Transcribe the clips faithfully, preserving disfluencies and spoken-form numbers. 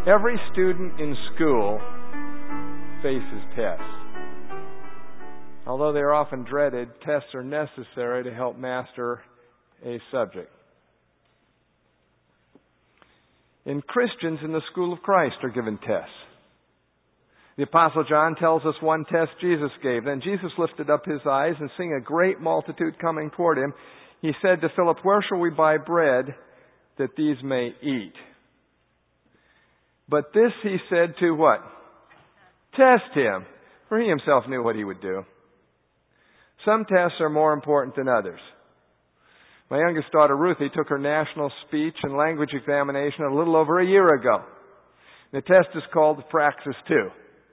Every student in school faces tests. Although they are often dreaded, tests are necessary to help master a subject. And Christians in the school of Christ are given tests. The Apostle John tells us one test Jesus gave. Then Jesus lifted up his eyes, and seeing a great multitude coming toward him, he said to Philip, "Where shall we buy bread that these may eat?" But this he said to what? Test him, for he himself knew what he would do. Some tests are more important than others. My youngest daughter, Ruthie, took her national speech and language examination a little over a year ago. The test is called Praxis two.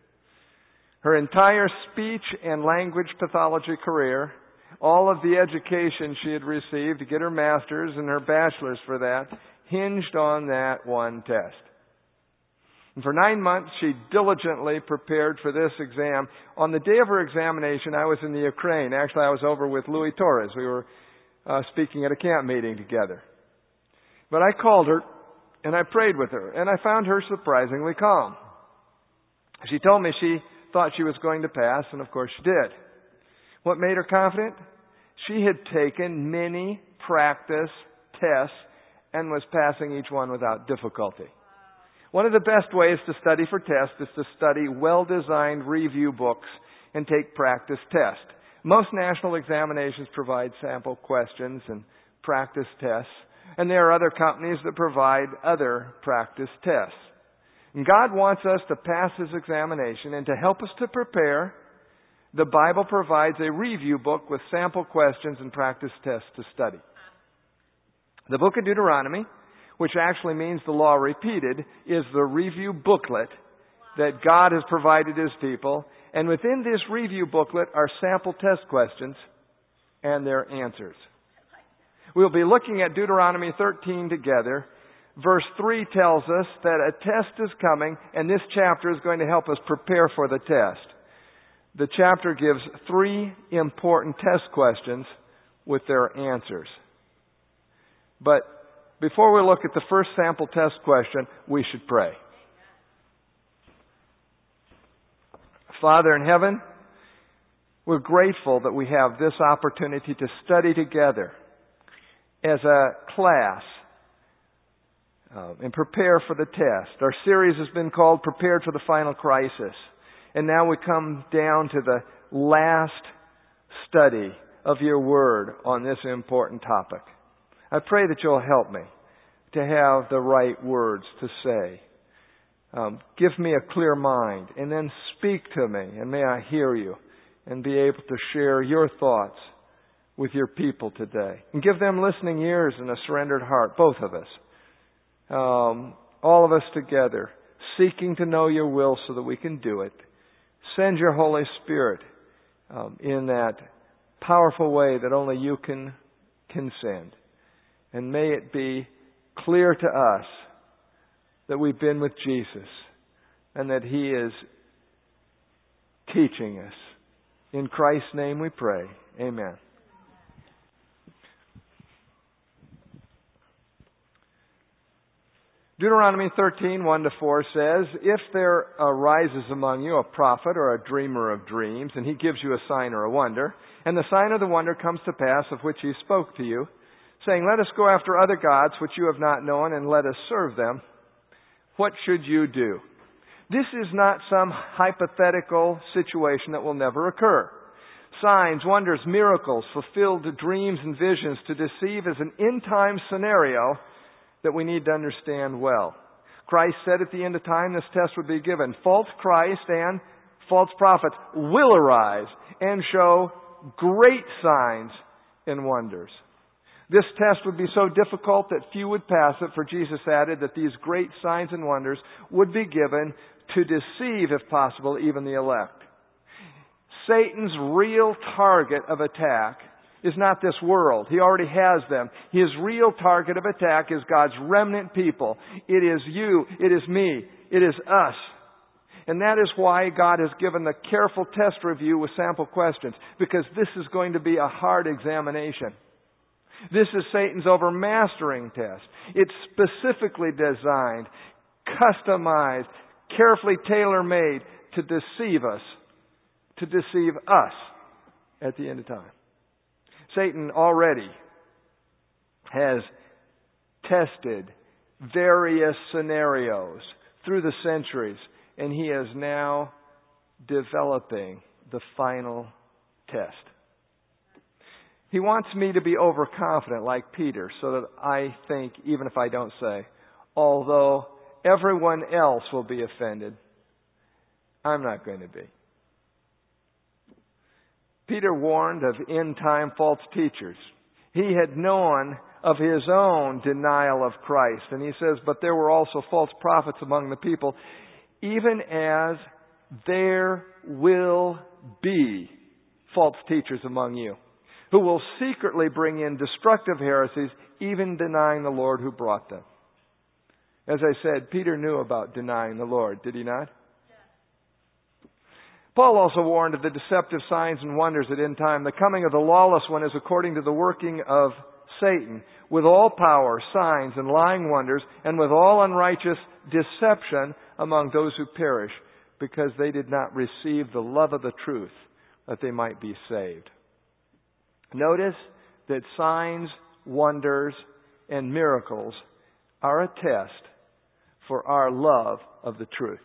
Her entire speech and language pathology career, all of the education she had received to get her master's and her bachelor's for that, hinged on that one test. And for nine months, she diligently prepared for this exam. On the day of her examination, I was in the Ukraine. Actually, I was over with Louis Torres. We were uh, speaking at a camp meeting together. But I called her, and I prayed with her, and I found her surprisingly calm. She told me she thought she was going to pass, and of course she did. What made her confident? She had taken many practice tests and was passing each one without difficulty. One of the best ways to study for tests is to study well-designed review books and take practice tests. Most national examinations provide sample questions and practice tests, and there are other companies that provide other practice tests. And God wants us to pass His examination, and to help us to prepare, the Bible provides a review book with sample questions and practice tests to study. The book of Deuteronomy, which actually means the law repeated, is the review booklet that God has provided His people. And within this review booklet are sample test questions and their answers. We'll be looking at Deuteronomy thirteen together. Verse three tells us that a test is coming, and this chapter is going to help us prepare for the test. The chapter gives three important test questions with their answers. But before we look at the first sample test question, we should pray. Father in heaven, we're grateful that we have this opportunity to study together as a class uh, and prepare for the test. Our series has been called Prepared for the Final Crisis. And now we come down to the last study of your Word on this important topic. I pray that you'll help me to have the right words to say. Um, give me a clear mind, and then speak to me, and may I hear you and be able to share your thoughts with your people today. And give them listening ears and a surrendered heart, both of us. Um, all of us together, seeking to know your will so that we can do it. Send your Holy Spirit um, in that powerful way that only you can, can send. And may it be clear to us that we've been with Jesus and that He is teaching us. In Christ's name we pray. Amen. Deuteronomy thirteen, one to four says, "If there arises among you a prophet or a dreamer of dreams, and he gives you a sign or a wonder, and the sign or the wonder comes to pass of which he spoke to you, saying, 'Let us go after other gods which you have not known, and let us serve them,' what should you do?" This is not some hypothetical situation that will never occur. Signs, wonders, miracles, fulfilled dreams and visions to deceive is an end-time scenario that we need to understand well. Christ said at the end of time this test would be given. False Christ and false prophets will arise and show great signs and wonders. This test would be so difficult that few would pass it, for Jesus added that these great signs and wonders would be given to deceive, if possible, even the elect. Satan's real target of attack is not this world. He already has them. His real target of attack is God's remnant people. It is you. It is me. It is us. And that is why God has given the careful test review with sample questions, because this is going to be a hard examination. This is Satan's overmastering test. It's specifically designed customized, carefully tailor-made to deceive us, to deceive us at the end of time. Satan already has tested various scenarios through the centuries, and he is now developing the final test. He wants me to be overconfident like Peter, so that I think, even if I don't say, although everyone else will be offended, I'm not going to be. Peter warned of end-time false teachers. He had known of his own denial of Christ. And he says, but there were also false prophets among the people, even as there will be false teachers among you, who will secretly bring in destructive heresies, even denying the Lord who brought them. As I said, Peter knew about denying the Lord, did he not? Paul also warned of the deceptive signs and wonders at end time. The coming of the lawless one is according to the working of Satan, with all power, signs, and lying wonders, and with all unrighteous deception among those who perish, because they did not receive the love of the truth, that they might be saved. Notice that signs, wonders, and miracles are a test for our love of the truth.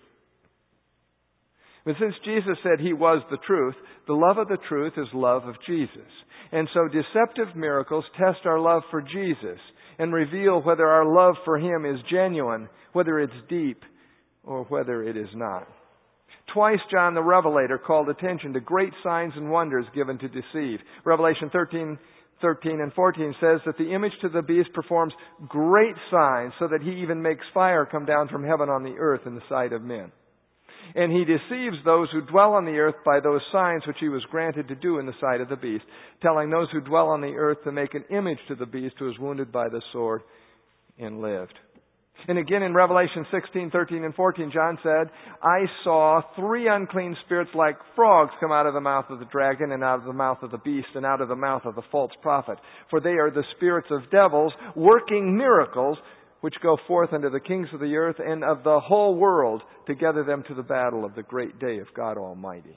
But since Jesus said He was the truth, the love of the truth is love of Jesus. And so deceptive miracles test our love for Jesus and reveal whether our love for Him is genuine, whether it's deep, or whether it is not. Twice John the Revelator called attention to great signs and wonders given to deceive. Revelation thirteen, thirteen and fourteen says that the image to the beast performs great signs, so that he even makes fire come down from heaven on the earth in the sight of men. And he deceives those who dwell on the earth by those signs which he was granted to do in the sight of the beast, telling those who dwell on the earth to make an image to the beast who was wounded by the sword and lived. And again in Revelation sixteen, thirteen, and fourteen, John said, I saw three unclean spirits like frogs come out of the mouth of the dragon, and out of the mouth of the beast, and out of the mouth of the false prophet. For they are the spirits of devils, working miracles, which go forth unto the kings of the earth and of the whole world, to gather them to the battle of the great day of God Almighty.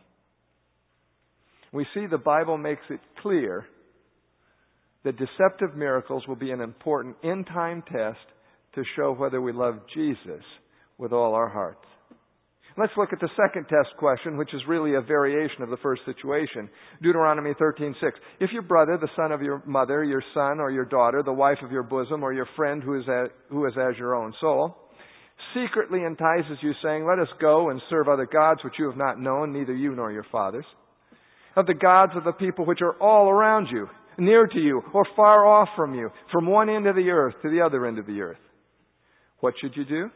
We see the Bible makes it clear that deceptive miracles will be an important end-time test to show whether we love Jesus with all our hearts. Let's look at the second test question, which is really a variation of the first situation. Deuteronomy thirteen six. If your brother, the son of your mother, your son or your daughter, the wife of your bosom, or your friend who is as, who is as your own soul, secretly entices you, saying, let us go and serve other gods which you have not known, neither you nor your fathers, of the gods of the people which are all around you, near to you, or far off from you, from one end of the earth to the other end of the earth, what should you do?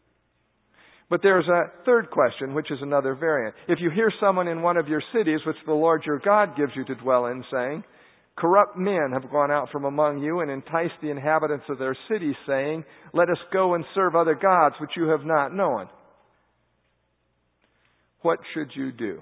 But there's a third question, which is another variant. If you hear someone in one of your cities, which the Lord your God gives you to dwell in, saying, corrupt men have gone out from among you and enticed the inhabitants of their cities, saying, let us go and serve other gods which you have not known, what should you do?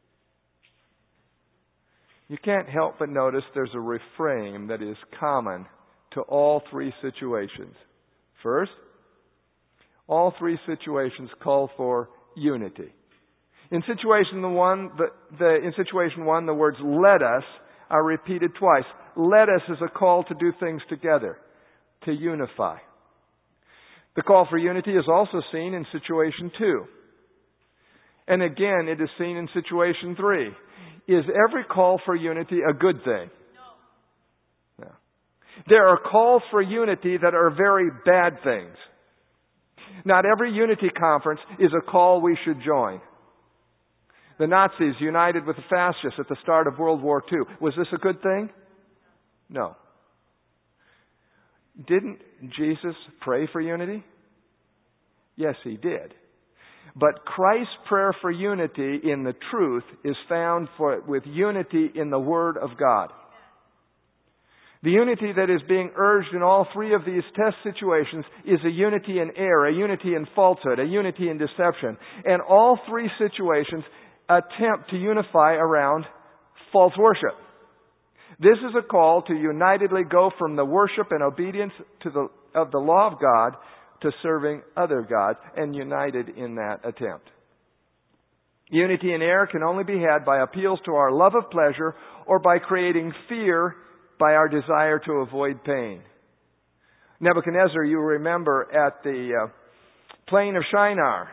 You can't help but notice there's a refrain that is common to all three situations. First, all three situations call for unity. In situation one, the, the, in situation one, the words "let us" are repeated twice. Let us is a call to do things together, to unify. The call for unity is also seen in situation two. And again, it is seen in situation three. Is every call for unity a good thing? No. No. There are calls for unity that are very bad things. Not every unity conference is a call we should join. The Nazis united with the fascists at the start of World War Two. Was this a good thing? No. Didn't Jesus pray for unity? Yes, He did. But Christ's prayer for unity in the truth is found for, with unity in the Word of God. The unity that is being urged in all three of these test situations is a unity in error, a unity in falsehood, a unity in deception. And all three situations attempt to unify around false worship. This is a call to unitedly go from the worship and obedience to the, of the law of God to serving other gods and united in that attempt. Unity in error can only be had by appeals to our love of pleasure or by creating fear by our desire to avoid pain. Nebuchadnezzar, you remember, at the uh, plain of Shinar,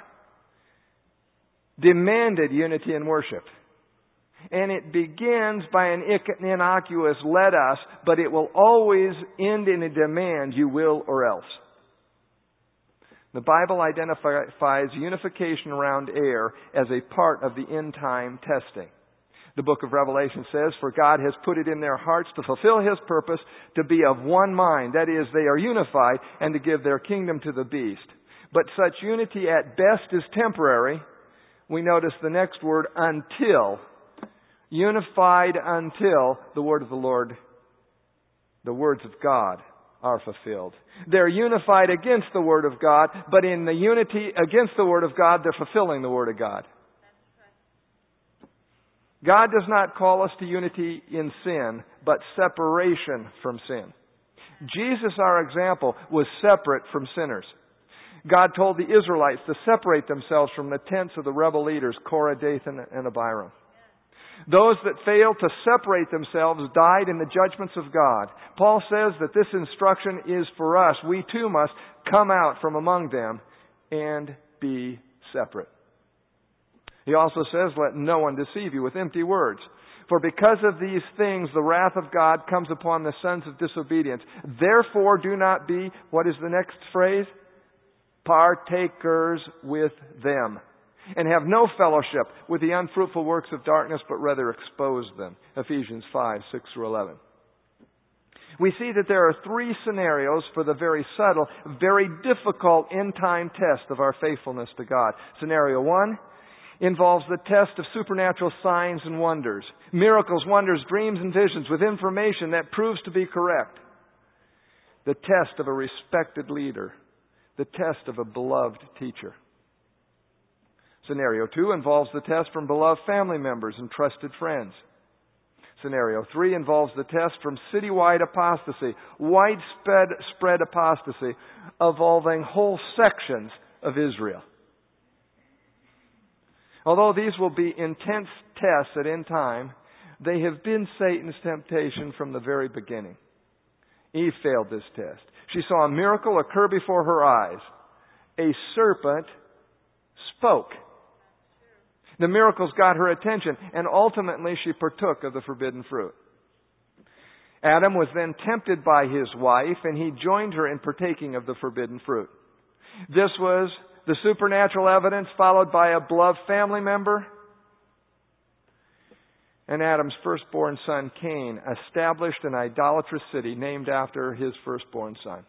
demanded unity in worship. And it begins by an innocuous "let us," but it will always end in a demand, "you will or else." The Bible identifies unification around error as a part of the end-time testing. The book of Revelation says, "For God has put it in their hearts to fulfill His purpose, to be of one mind." That is, they are unified, and to give their kingdom to the beast. But such unity at best is temporary. We notice the next word, "until." Unified until the word of the Lord, the words of God, are fulfilled. They're unified against the Word of God, but in the unity against the Word of God, they're fulfilling the Word of God. God does not call us to unity in sin, but separation from sin. Jesus, our example, was separate from sinners. God told the Israelites to separate themselves from the tents of the rebel leaders, Korah, Dathan, and Abiram. Those that failed to separate themselves died in the judgments of God. Paul says that this instruction is for us. We too must come out from among them and be separate. He also says, "Let no one deceive you with empty words. For because of these things, the wrath of God comes upon the sons of disobedience. Therefore do not be," what is the next phrase? "Partakers with them. And have no fellowship with the unfruitful works of darkness, but rather expose them." Ephesians five, six through eleven. We see that there are three scenarios for the very subtle, very difficult end-time test of our faithfulness to God. Scenario one involves the test of supernatural signs and wonders. Miracles, wonders, dreams, and visions with information that proves to be correct. The test of a respected leader. The test of a beloved teacher. Scenario two involves the test from beloved family members and trusted friends. Scenario three involves the test from citywide apostasy, widespread spread apostasy, involving whole sections of Israel. Although these will be intense tests at end time, they have been Satan's temptation from the very beginning. Eve failed this test. She saw a miracle occur before her eyes. A serpent spoke. The miracles got her attention, and ultimately she partook of the forbidden fruit. Adam was then tempted by his wife, and he joined her in partaking of the forbidden fruit. This was the supernatural evidence, followed by a beloved family member. And Adam's firstborn son, Cain, established an idolatrous city named after his firstborn son.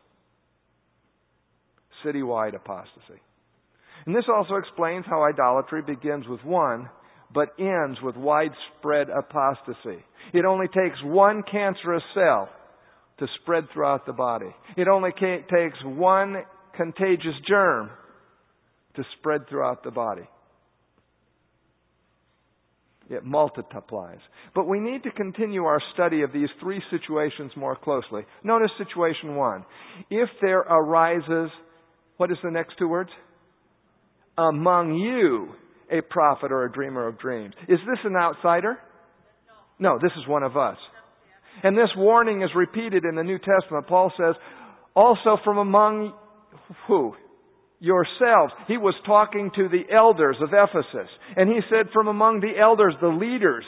Citywide apostasy. And this also explains how idolatry begins with one, but ends with widespread apostasy. It only takes one cancerous cell to spread throughout the body. It only takes one contagious germ to spread throughout the body. It multiplies. But we need to continue our study of these three situations more closely. Notice situation one. If there arises, what is the next two words? Among you, a prophet or a dreamer of dreams. Is this an outsider? No, this is one of us. And this warning is repeated in the New Testament. Paul says, also from among who? Yourselves. He was talking to the elders of Ephesus. And he said, from among the elders, the leaders,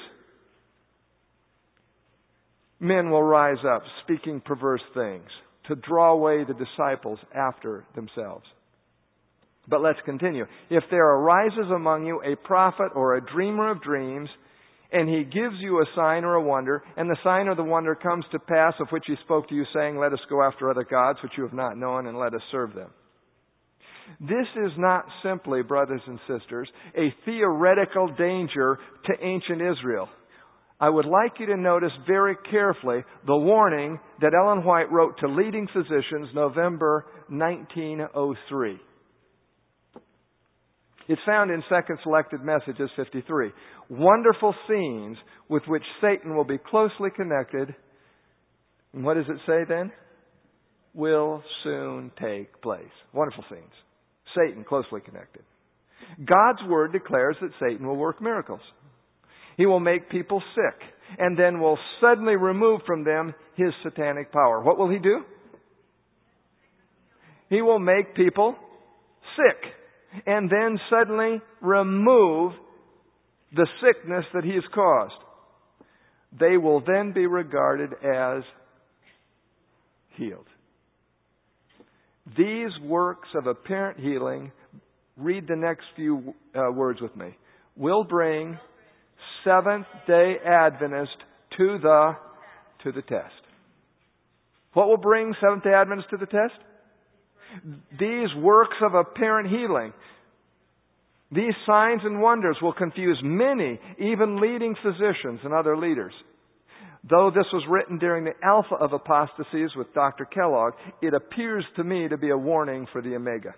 men will rise up speaking perverse things to draw away the disciples after themselves. But let's continue. If there arises among you a prophet or a dreamer of dreams, and he gives you a sign or a wonder, and the sign or the wonder comes to pass of which he spoke to you, saying, let us go after other gods which you have not known, and let us serve them. This is not simply, brothers and sisters, a theoretical danger to ancient Israel. I would like you to notice very carefully the warning that Ellen White wrote to leading physicians November nineteen oh three. It's found in Second Selected Messages fifty-three. Wonderful scenes with which Satan will be closely connected. And what does it say then? will soon take place. Wonderful scenes. Satan closely connected. God's Word declares that Satan will work miracles. He will make people sick and then will suddenly remove from them his satanic power. What will he do? He will make people sick and then suddenly remove the sickness that he has caused. They will then be regarded as healed. These works of apparent healing, read the next few uh, words with me, will bring Seventh-day Adventists to the, to the test. What will bring Seventh-day Adventists to the test? These works of apparent healing. These signs and wonders will confuse many, even leading physicians and other leaders. Though this was written during the alpha of apostasies with Doctor Kellogg, it appears to me to be a warning for the omega.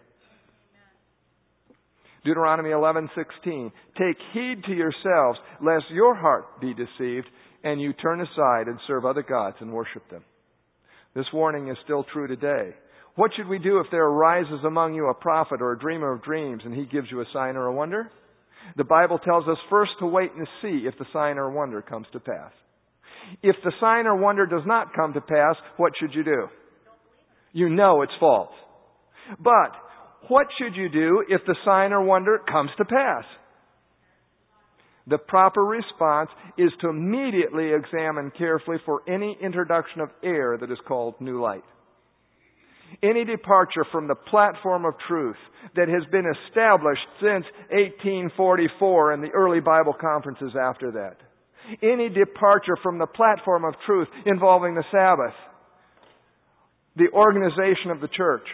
Deuteronomy eleven sixteen. Take heed to yourselves, lest your heart be deceived, and you turn aside and serve other gods and worship them. This warning is still true today. What should we do if there arises among you a prophet or a dreamer of dreams, and he gives you a sign or a wonder? The Bible tells us first to wait and see if the sign or wonder comes to pass. If the sign or wonder does not come to pass, what should you do? You know it's false. But what should you do if the sign or wonder comes to pass? The proper response is to immediately examine carefully for any introduction of error that is called new light. Any departure from the platform of truth that has been established since eighteen forty-four and the early Bible conferences after that. Any departure from the platform of truth involving the Sabbath, the organization of the church,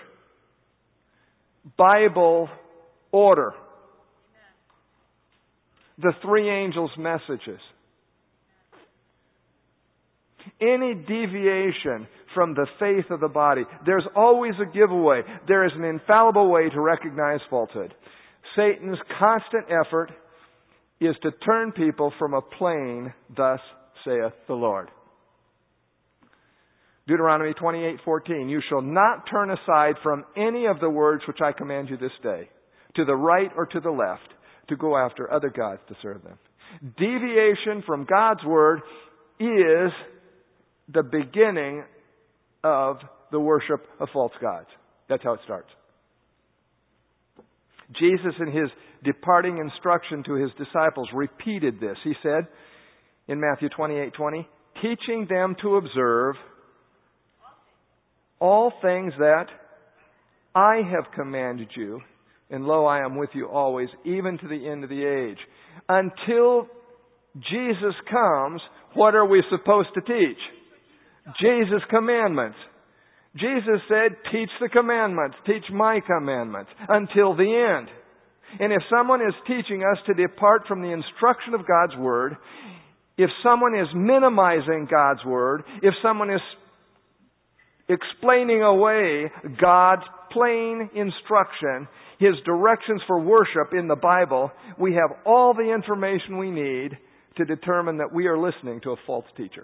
Bible order, the three angels' messages. Any deviation from the faith of the body, there's always a giveaway. There is an infallible way to recognize falsehood. Satan's constant effort is to turn people from a plain, thus saith the Lord. Deuteronomy twenty-eight fourteen. You shall not turn aside from any of the words which I command you this day, to the right or to the left, to go after other gods to serve them. Deviation from God's word is the beginning of the worship of false gods. That's how it starts. Jesus, in his departing instruction to his disciples, repeated this. He said in Matthew twenty-eight twenty, teaching them to observe all things that I have commanded you, and lo, I am with you always, even to the end of the age. Until Jesus comes, what are we supposed to teach? Jesus' commandments. Jesus said, teach the commandments, teach my commandments, until the end. And if someone is teaching us to depart from the instruction of God's Word, if someone is minimizing God's Word, if someone is explaining away God's plain instruction, His directions for worship in the Bible, we have all the information we need to determine that we are listening to a false teacher.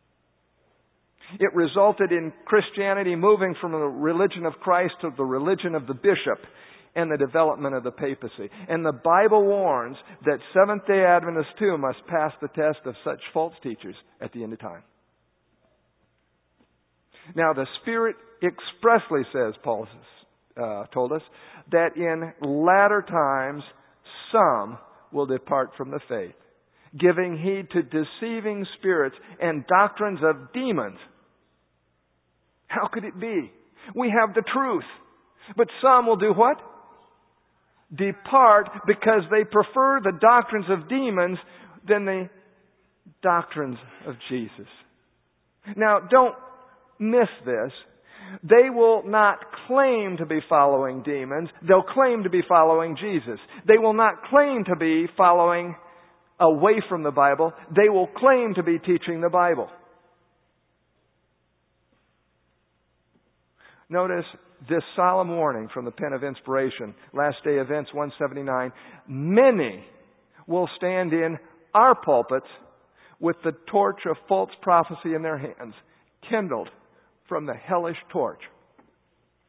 It resulted in Christianity moving from the religion of Christ to the religion of the bishop and the development of the papacy. And the Bible warns that Seventh-day Adventists too must pass the test of such false teachers at the end of time. Now the Spirit expressly says, Paul uh, told us, that in latter times some will depart from the faith, giving heed to deceiving spirits and doctrines of demons. How could it be? We have the truth. But some will do what? Depart because they prefer the doctrines of demons than the doctrines of Jesus. Now, don't miss this. They will not claim to be following demons. They'll claim to be following Jesus. They will not claim to be following away from the Bible. They will claim to be teaching the Bible. Notice this solemn warning from the pen of inspiration. Last Day Events one seventy-nine. Many will stand in our pulpits with the torch of false prophecy in their hands, kindled from the hellish torch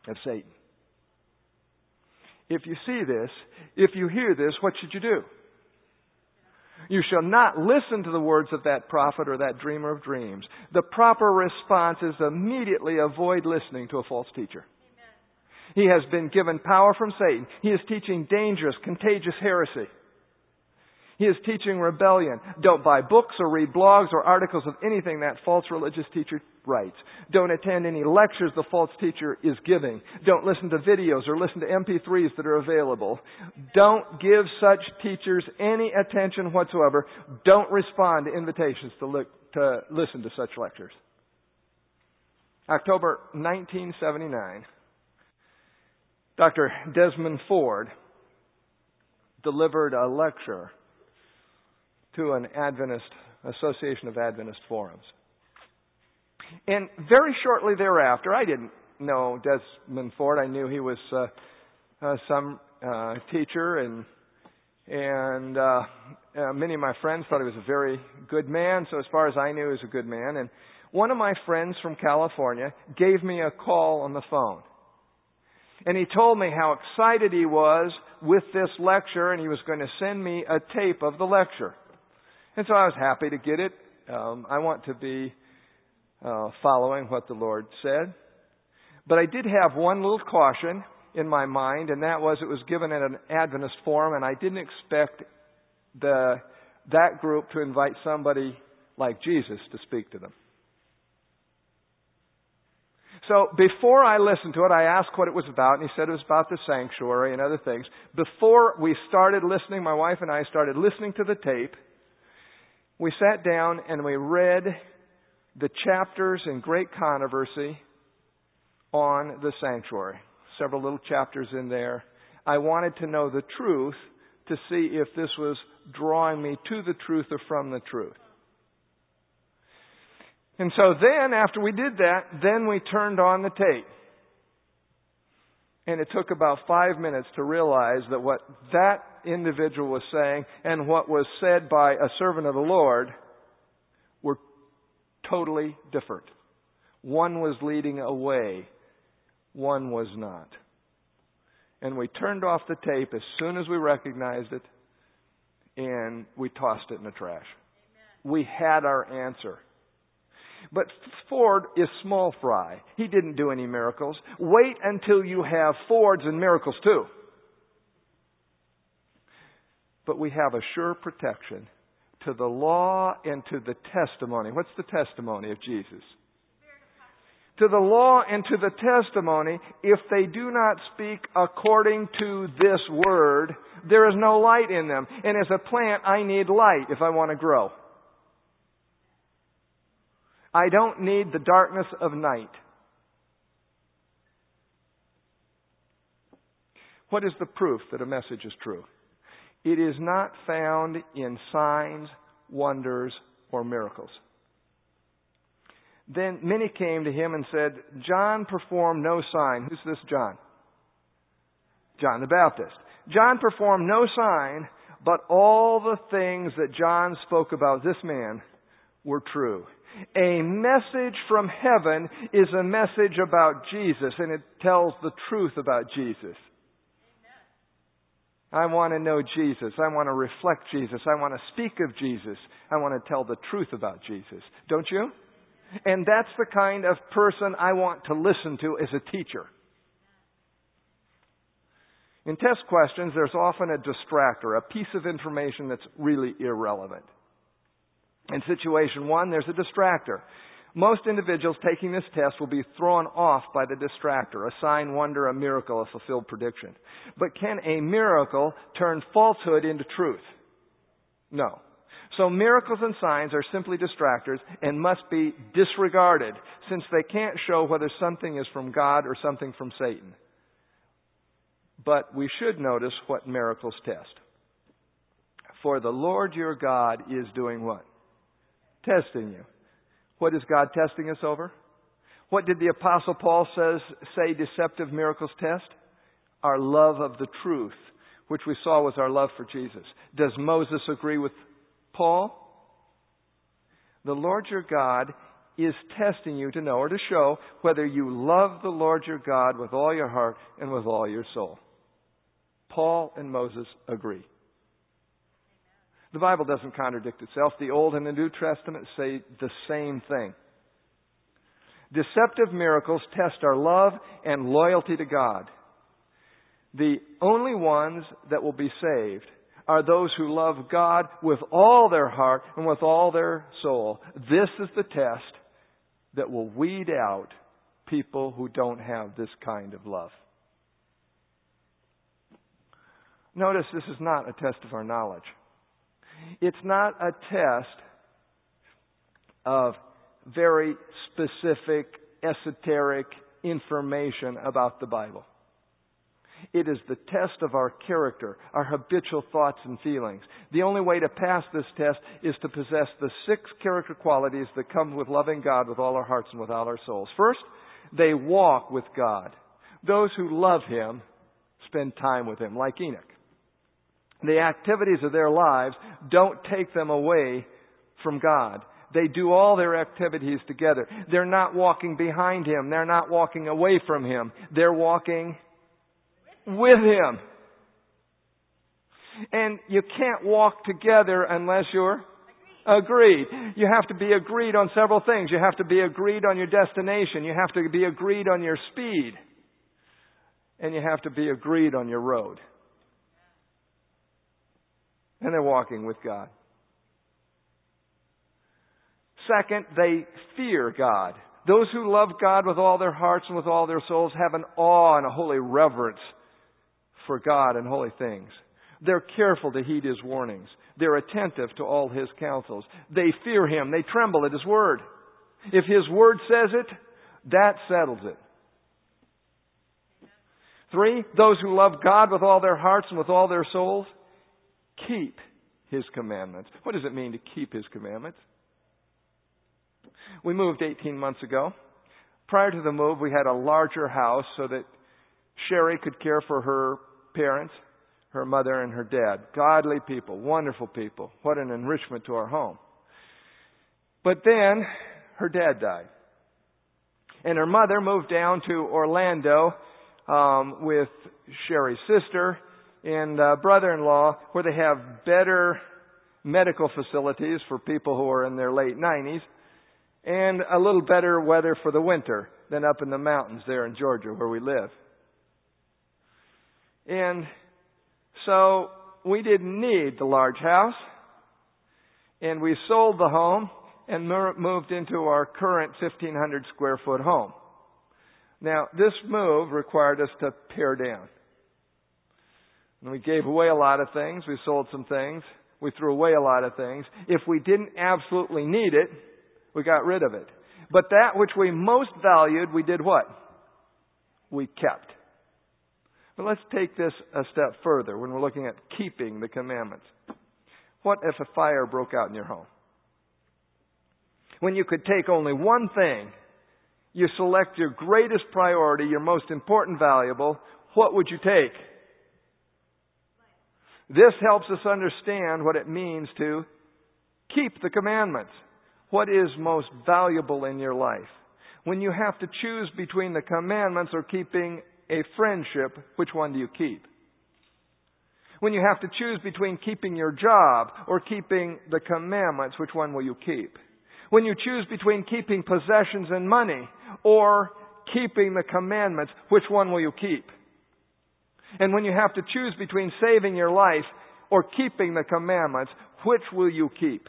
of Satan. If you see this, if you hear this, what should you do? You shall not listen to the words of that prophet or that dreamer of dreams. The proper response is immediately avoid listening to a false teacher. Amen. He has been given power from Satan. He is teaching dangerous, contagious heresy. He is teaching rebellion. Don't buy books or read blogs or articles of anything that false religious teacher writes. Don't attend any lectures the false teacher is giving. Don't listen to videos or listen to M P threes that are available. Don't give such teachers any attention whatsoever. Don't respond to invitations to, look, to listen to such lectures. October nineteen seventy-nine, Doctor Desmond Ford delivered a lecture to an Adventist, Association of Adventist Forums. And very shortly thereafter, I didn't know Desmond Ford. I knew he was uh, uh, some uh, teacher, and and uh, uh, many of my friends thought he was a very good man. So as far as I knew, he was a good man. And one of my friends from California gave me a call on the phone. And he told me how excited he was with this lecture, and he was going to send me a tape of the lecture. And so I was happy to get it. Um, I want to be uh, following what the Lord said. But I did have one little caution in my mind, and that was it was given at an Adventist forum, and I didn't expect the that group to invite somebody like Jesus to speak to them. So before I listened to it, I asked what it was about, and he said it was about the sanctuary and other things. Before we started listening, my wife and I started listening to the tape. We sat down and we read the chapters in great controversy on the sanctuary. Several little chapters in there. I wanted to know the truth to see if this was drawing me to the truth or from the truth. And so then, after we did that, then we turned on the tape. And it took about five minutes to realize that what that individual was saying and what was said by a servant of the Lord were totally different. One was leading away. One was not. And we turned off the tape as soon as we recognized it, and we tossed it in the trash. Amen. We had our answer. But Ford is small fry. He didn't do any miracles. Wait until you have Fords and miracles too. But we have a sure protection to the law and to the testimony. What's the testimony of Jesus? To the law and to the testimony, if they do not speak according to this word, there is no light in them. And as a plant, I need light if I want to grow. I don't need the darkness of night. What is the proof that a message is true? It is not found in signs, wonders, or miracles. Then many came to him and said, John performed no sign. Who's this John? John the Baptist. John performed no sign, but all the things that John spoke about this man were true. A message from heaven is a message about Jesus, and it tells the truth about Jesus. I want to know Jesus. I want to reflect Jesus. I want to speak of Jesus. I want to tell the truth about Jesus. Don't you? And that's the kind of person I want to listen to as a teacher. In test questions, there's often a distractor, a piece of information that's really irrelevant. In situation one, there's a distractor. Most individuals taking this test will be thrown off by the distractor, a sign, wonder, a miracle, a fulfilled prediction. But can a miracle turn falsehood into truth? No. So miracles and signs are simply distractors and must be disregarded, since they can't show whether something is from God or something from Satan. But we should notice what miracles test. For the Lord your God is doing what? Testing you. What is God testing us over? What did the Apostle Paul says say deceptive miracles test? Our love of the truth, which we saw was our love for Jesus. Does Moses agree with Paul? The Lord your God is testing you to know or to show whether you love the Lord your God with all your heart and with all your soul. Paul and Moses agree. The Bible doesn't contradict itself. The Old and the New Testament say the same thing. Deceptive miracles test our love and loyalty to God. The only ones that will be saved are those who love God with all their heart and with all their soul. This is the test that will weed out people who don't have this kind of love. Notice this is not a test of our knowledge. It's not a test of very specific, esoteric information about the Bible. It is the test of our character, our habitual thoughts and feelings. The only way to pass this test is to possess the six character qualities that come with loving God with all our hearts and with all our souls. First, they walk with God. Those who love Him spend time with Him, like Enoch. The activities of their lives don't take them away from God. They do all their activities together. They're not walking behind Him. They're not walking away from Him. They're walking with Him. And you can't walk together unless you're agreed. You have to be agreed on several things. You have to be agreed on your destination. You have to be agreed on your speed. And you have to be agreed on your road. And they're walking with God. Second, they fear God. Those who love God with all their hearts and with all their souls have an awe and a holy reverence for God and holy things. They're careful to heed His warnings. They're attentive to all His counsels. They fear Him. They tremble at His word. If His word says it, that settles it. Three, those who love God with all their hearts and with all their souls keep His commandments. What does it mean to keep His commandments? We moved eighteen months ago. Prior to the move, we had a larger house so that Sherry could care for her parents, her mother and her dad. Godly people, wonderful people. What an enrichment to our home. But then her dad died. And her mother moved down to Orlando um, with Sherry's sister and uh, brother-in-law, where they have better medical facilities for people who are in their late nineties and a little better weather for the winter than up in the mountains there in Georgia where we live. And so we didn't need the large house, and we sold the home and moved into our current fifteen hundred square foot home. Now, this move required us to pare down. And we gave away a lot of things. We sold some things. We threw away a lot of things. If we didn't absolutely need it, we got rid of it. But that which we most valued, we did what? We kept. But let's take this a step further when we're looking at keeping the commandments. What if a fire broke out in your home? When you could take only one thing, you select your greatest priority, your most important valuable, what would you take? This helps us understand what it means to keep the commandments. What is most valuable in your life? When you have to choose between the commandments or keeping a friendship, which one do you keep? When you have to choose between keeping your job or keeping the commandments, which one will you keep? When you choose between keeping possessions and money or keeping the commandments, which one will you keep? And when you have to choose between saving your life or keeping the commandments, which will you keep?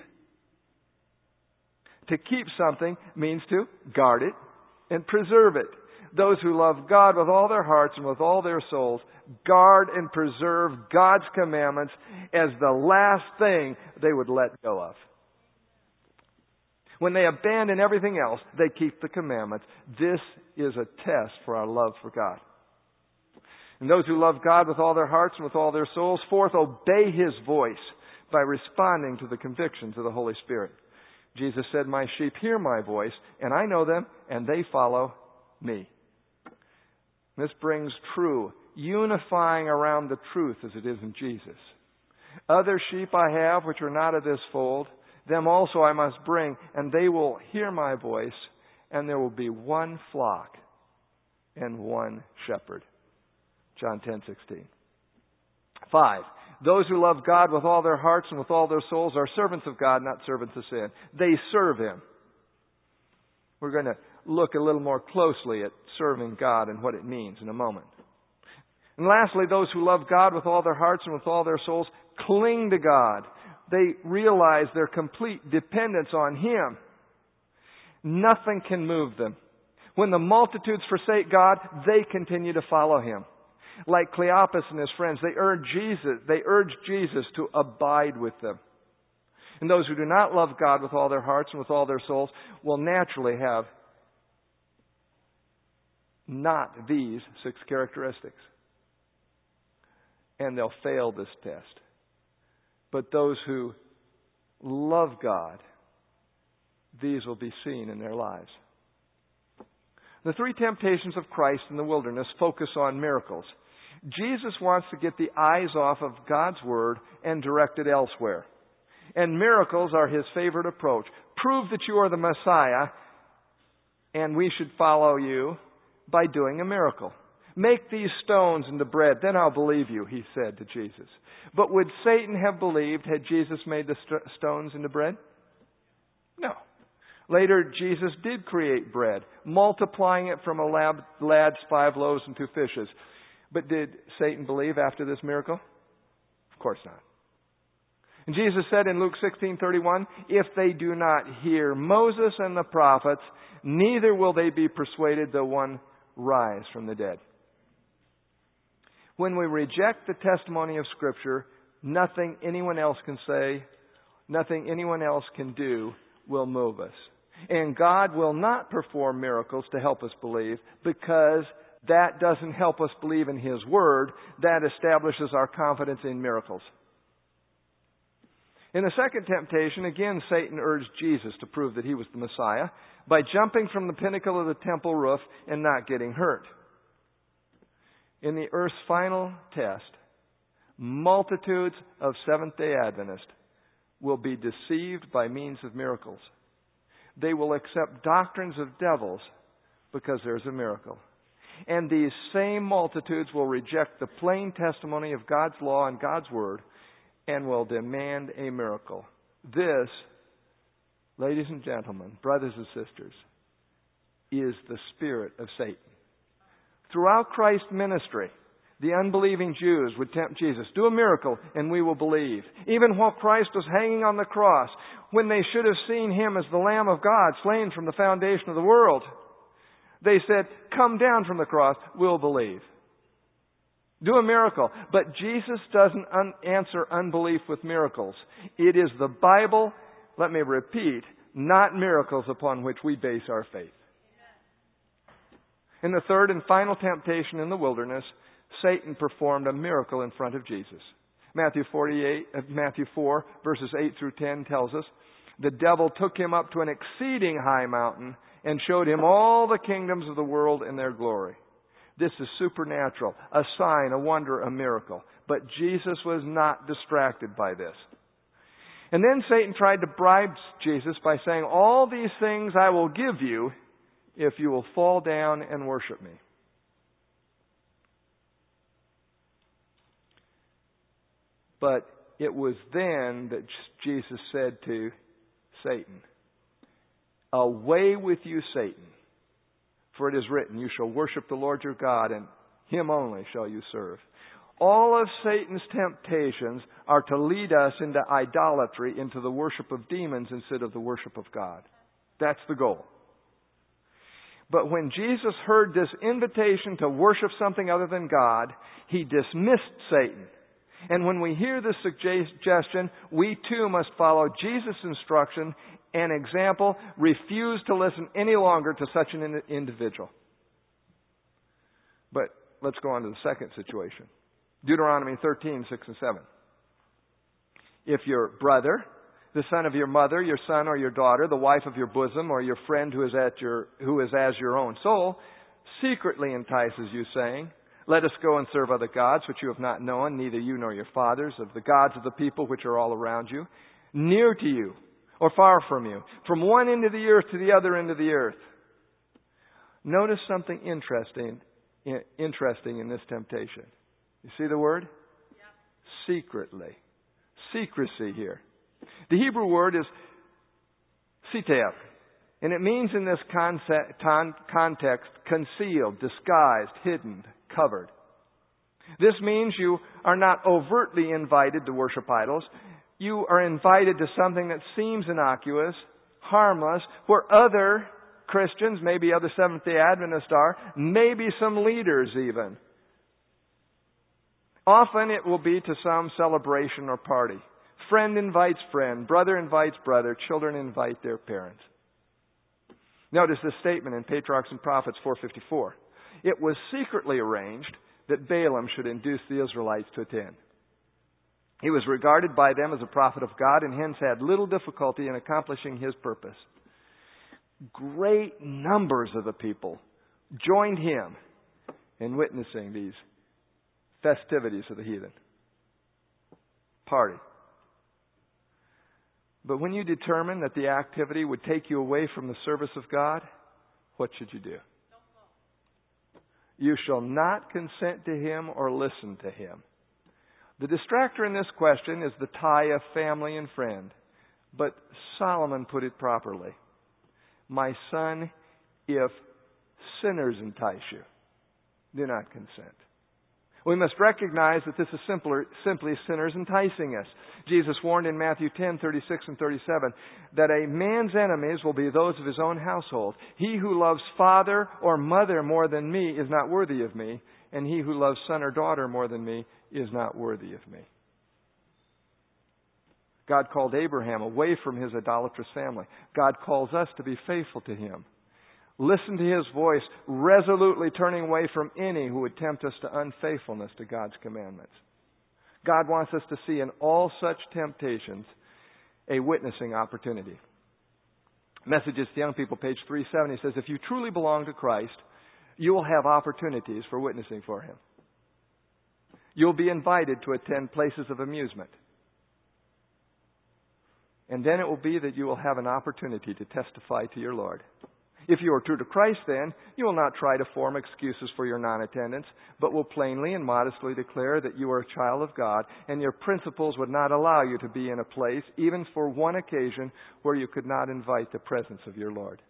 To keep something means to guard it and preserve it. Those who love God with all their hearts and with all their souls guard and preserve God's commandments as the last thing they would let go of. When they abandon everything else, they keep the commandments. This is a test for our love for God. And those who love God with all their hearts and with all their souls, fourth, obey His voice by responding to the convictions of the Holy Spirit. Jesus said, "My sheep hear my voice, and I know them, and they follow me." This brings true, unifying around the truth as it is in Jesus. Other sheep I have which are not of this fold, Them also I must bring, and they will hear my voice, and there will be one flock and one shepherd. John ten sixteen. Five, those who love God with all their hearts and with all their souls are servants of God, not servants of sin. They serve Him. We're going to look a little more closely at serving God and what it means in a moment. And lastly, those who love God with all their hearts and with all their souls cling to God. They realize their complete dependence on Him. Nothing can move them. When the multitudes forsake God, they continue to follow Him. Like Cleopas and his friends, they urge Jesus, they urge Jesus to abide with them. And those who do not love God with all their hearts and with all their souls will naturally have not these six characteristics. And they'll fail this test. But those who love God, these will be seen in their lives. The three temptations of Christ in the wilderness focus on miracles. Jesus wants to get the eyes off of God's Word and direct it elsewhere. And miracles are His favorite approach. Prove that you are the Messiah, and we should follow you by doing a miracle. Make these stones into bread, then I'll believe you, He said to Jesus. But would Satan have believed had Jesus made the st- stones into bread? No. Later, Jesus did create bread, multiplying it from a lab, lad's five loaves and two fishes. But did Satan believe after this miracle? Of course not. And Jesus said in Luke sixteen thirty-one, if they do not hear Moses and the prophets, neither will they be persuaded though one rise from the dead. When we reject the testimony of Scripture, nothing anyone else can say, nothing anyone else can do will move us. And God will not perform miracles to help us believe, because that doesn't help us believe in His Word. That establishes our confidence in miracles. In the second temptation, again, Satan urged Jesus to prove that He was the Messiah by jumping from the pinnacle of the temple roof and not getting hurt. In the earth's final test, multitudes of Seventh-day Adventists will be deceived by means of miracles. They will accept doctrines of devils because there's a miracle. And these same multitudes will reject the plain testimony of God's law and God's Word and will demand a miracle. This, ladies and gentlemen, brothers and sisters, is the spirit of Satan. Throughout Christ's ministry, the unbelieving Jews would tempt Jesus, do a miracle and we will believe. Even while Christ was hanging on the cross, when they should have seen Him as the Lamb of God slain from the foundation of the world, they said, come down from the cross, we'll believe. Do a miracle. But Jesus doesn't un- answer unbelief with miracles. It is the Bible, let me repeat, not miracles upon which we base our faith. In the third and final temptation in the wilderness, Satan performed a miracle in front of Jesus. Matthew forty-eight, uh, Matthew four, verses eight through ten tells us, the devil took Him up to an exceeding high mountain and showed Him all the kingdoms of the world and their glory. This is supernatural, a sign, a wonder, a miracle. But Jesus was not distracted by this. And then Satan tried to bribe Jesus by saying, all these things I will give you if you will fall down and worship me. But it was then that Jesus said to Satan, away with you, Satan, for it is written, you shall worship the Lord your God, and Him only shall you serve. All of Satan's temptations are to lead us into idolatry, into the worship of demons instead of the worship of God. That's the goal. But when Jesus heard this invitation to worship something other than God, He dismissed Satan. And when we hear this suggestion, we too must follow Jesus' instruction and example, refuse to listen any longer to such an individual. But let's go on to the second situation. Deuteronomy thirteen, six and seven. If your brother, the son of your mother, your son or your daughter, the wife of your bosom, or your friend who is at your who is as your own soul, secretly entices you, saying, let us go and serve other gods which you have not known, neither you nor your fathers, of the gods of the people which are all around you, near to you, or far from you, from one end of the earth to the other end of the earth. Notice something interesting, interesting in this temptation. You see the word? Yeah. Secretly. Secrecy here. The Hebrew word is siteh, and it means in this concept, context concealed, disguised, hidden, covered. This means you are not overtly invited to worship idols. You are invited to something that seems innocuous, harmless, where other Christians, maybe other Seventh-day Adventists are, maybe some leaders even. Often it will be to some celebration or party. Friend invites friend, brother invites brother, children invite their parents. Notice this statement in Patriarchs and Prophets four fifty-four. It was secretly arranged that Balaam should induce the Israelites to attend. He was regarded by them as a prophet of God and hence had little difficulty in accomplishing his purpose. Great numbers of the people joined him in witnessing these festivities of the heathen. Party. But when you determine that the activity would take you away from the service of God, what should you do? You shall not consent to him or listen to him. The distractor in this question is the tie of family and friend. But Solomon put it properly. My son, if sinners entice you, do not consent. We must recognize that this is simpler, simply sinners enticing us. Jesus warned in Matthew ten, thirty-six and thirty-seven, that a man's enemies will be those of his own household. He who loves father or mother more than me is not worthy of me, and he who loves son or daughter more than me is not worthy of me. God called Abraham away from his idolatrous family. God calls us to be faithful to him. Listen to his voice, resolutely turning away from any who would tempt us to unfaithfulness to God's commandments. God wants us to see in all such temptations a witnessing opportunity. Messages to Young People, page three seventy, says, if you truly belong to Christ, you will have opportunities for witnessing for him. You'll be invited to attend places of amusement. And then it will be that you will have an opportunity to testify to your Lord. If you are true to Christ, then, you will not try to form excuses for your non-attendance, but will plainly and modestly declare that you are a child of God, and your principles would not allow you to be in a place, even for one occasion, where you could not invite the presence of your Lord.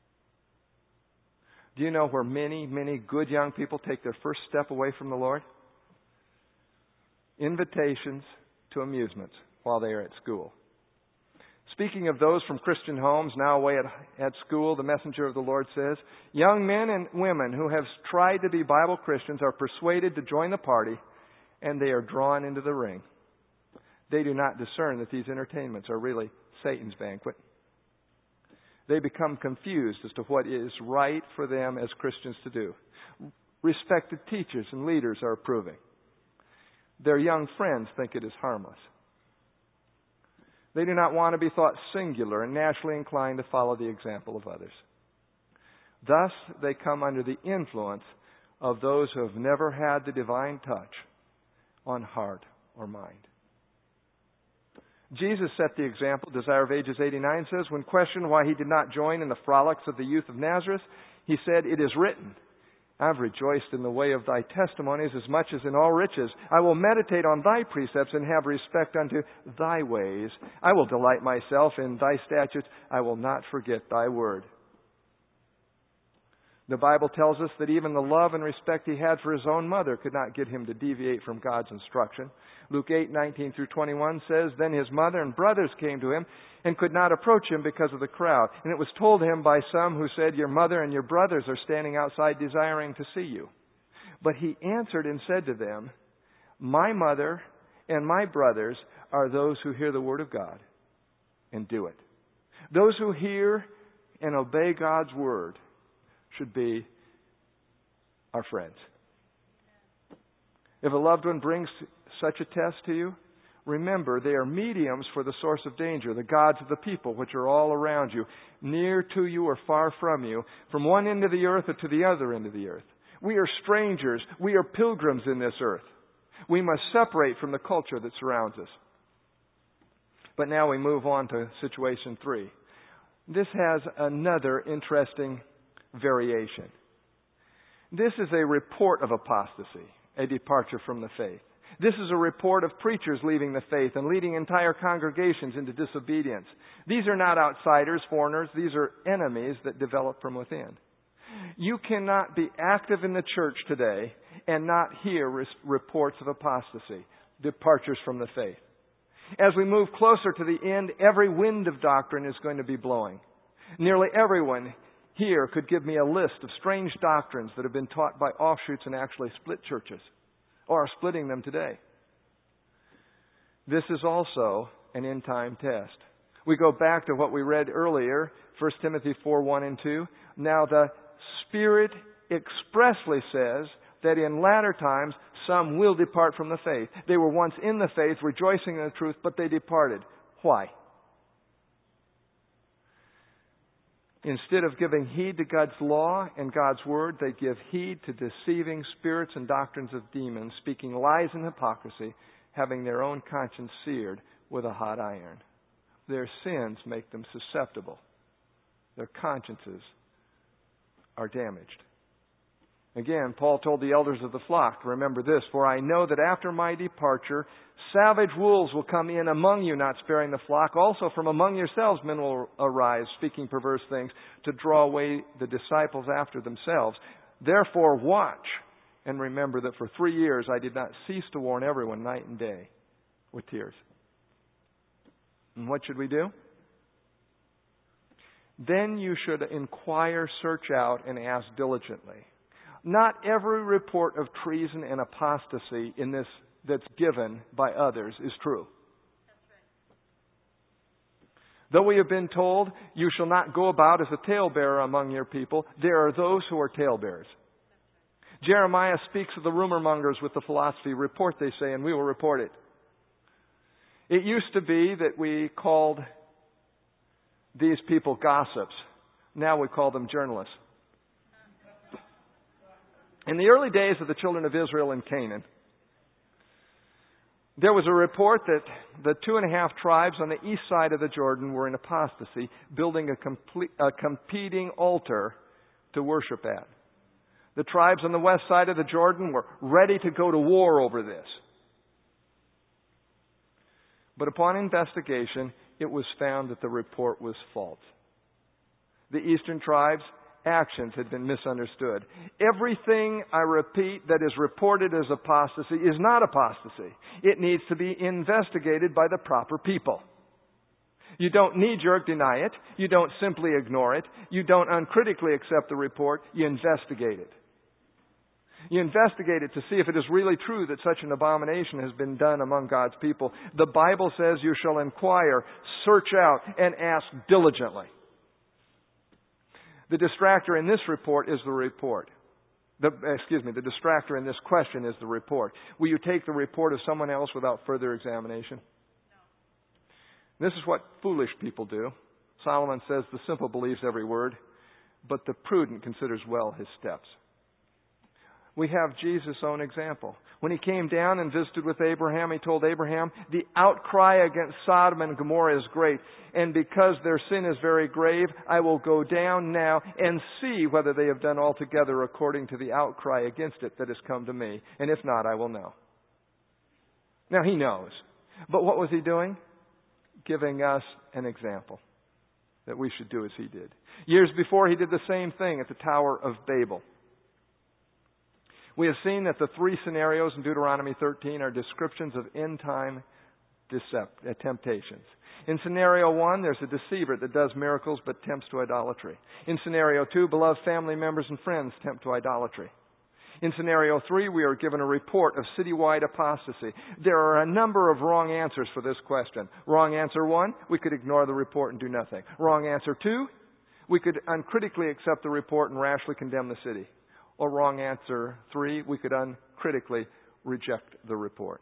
Do you know where many, many good young people take their first step away from the Lord? Invitations to amusements while they are at school. Speaking of those from Christian homes now away at, at school, the messenger of the Lord says, young men and women who have tried to be Bible Christians are persuaded to join the party, and they are drawn into the ring. They do not discern that these entertainments are really Satan's banquet. They become confused as to what is right for them as Christians to do. Respected teachers and leaders are approving. Their young friends think it is harmless. They do not want to be thought singular and naturally inclined to follow the example of others. Thus, they come under the influence of those who have never had the divine touch on heart or mind. Jesus set the example. Desire of Ages eighty-nine says, when questioned why he did not join in the frolics of the youth of Nazareth, he said, it is written, I've rejoiced in the way of thy testimonies as much as in all riches. I will meditate on thy precepts and have respect unto thy ways. I will delight myself in thy statutes. I will not forget thy word. The Bible tells us that even the love and respect he had for his own mother could not get him to deviate from God's instruction. Luke eight, nineteen through twenty-one says, then his mother and brothers came to him and could not approach him because of the crowd. And it was told him by some who said, your mother and your brothers are standing outside desiring to see you. But he answered and said to them, my mother and my brothers are those who hear the word of God and do it. Those who hear and obey God's word should be our friends. If a loved one brings such a test to you, remember they are mediums for the source of danger, the gods of the people which are all around you, near to you or far from you, from one end of the earth or to the other end of the earth. We are strangers. We are pilgrims in this earth. We must separate from the culture that surrounds us. But now we move on to situation three. This has another interesting variation. This is a report of apostasy, a departure from the faith. This is a report of preachers leaving the faith and leading entire congregations into disobedience. These are not outsiders, foreigners. These are enemies that develop from within. You cannot be active in the church today and not hear reports of apostasy, departures from the faith. As we move closer to the end, every wind of doctrine is going to be blowing. Nearly everyone here could give me a list of strange doctrines that have been taught by offshoots and actually split churches, or are splitting them today. This is also an end-time test. We go back to what we read earlier, First Timothy four, one and two. Now the Spirit expressly says that in latter times some will depart from the faith. They were once in the faith, rejoicing in the truth, but they departed. Why? Instead of giving heed to God's law and God's word, they give heed to deceiving spirits and doctrines of demons, speaking lies and hypocrisy, having their own conscience seared with a hot iron. Their sins make them susceptible. Their consciences are damaged. Again, Paul told the elders of the flock, remember this, for I know that after my departure, savage wolves will come in among you, not sparing the flock. Also from among yourselves men will arise, speaking perverse things, to draw away the disciples after themselves. Therefore watch, and remember that for three years I did not cease to warn everyone night and day with tears. And what should we do? Then you should inquire, search out, and ask diligently. Not every report of treason and apostasy in this that's given by others is true. That's right. Though we have been told, you shall not go about as a talebearer among your people, there are those who are talebearers. Right. Jeremiah speaks of the rumor mongers with the philosophy, report, they say, and we will report it. It used to be that we called these people gossips. Now we call them journalists. In the early days of the children of Israel in Canaan, there was a report that the two and a half tribes on the east side of the Jordan were in apostasy, building a, complete, a competing altar to worship at. The tribes on the west side of the Jordan were ready to go to war over this. But upon investigation, it was found that the report was false. The eastern tribes' actions had been misunderstood. Everything, I repeat, that is reported as apostasy is not apostasy. It needs to be investigated by the proper people. You don't knee-jerk deny it. You don't simply ignore it. You don't uncritically accept the report. You investigate it. You investigate it to see if it is really true that such an abomination has been done among God's people. The Bible says you shall inquire, search out, and ask diligently. The distractor in this report is the report. The, excuse me, the distractor in this question is the report. Will you take the report of someone else without further examination? No. This is what foolish people do. Solomon says the simple believes every word, but the prudent considers well his steps. We have Jesus' own example. When he came down and visited with Abraham, he told Abraham, the outcry against Sodom and Gomorrah is great, and because their sin is very grave, I will go down now and see whether they have done altogether according to the outcry against it that has come to me, and if not, I will know. Now he knows. But what was he doing? Giving us an example that we should do as he did. Years before, he did the same thing at the Tower of Babel. We have seen that the three scenarios in Deuteronomy thirteen are descriptions of end-time decept- uh, temptations. In scenario one, there's a deceiver that does miracles but tempts to idolatry. In scenario two, beloved family members and friends tempt to idolatry. In scenario three, we are given a report of citywide apostasy. There are a number of wrong answers for this question. Wrong answer one, we could ignore the report and do nothing. Wrong answer two, we could uncritically accept the report and rashly condemn the city. Or wrong answer three, we could uncritically reject the report.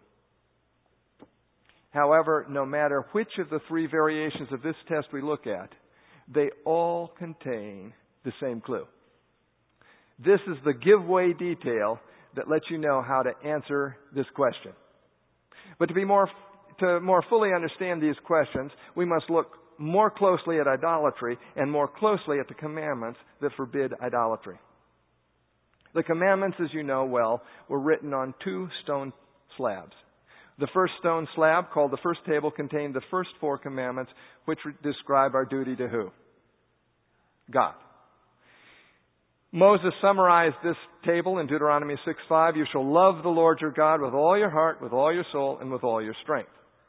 However, no matter which of the three variations of this test we look at, they all contain the same clue. This is the giveaway detail that lets you know how to answer this question. But to be more to more fully understand these questions, we must look more closely at idolatry and more closely at the commandments that forbid idolatry. The commandments, as you know well, were written on two stone slabs. The first stone slab, called the first table, contained the first four commandments, which describe our duty to who? God. Moses summarized this table in Deuteronomy six five. You shall love the Lord your God with all your heart, with all your soul, and with all your strength.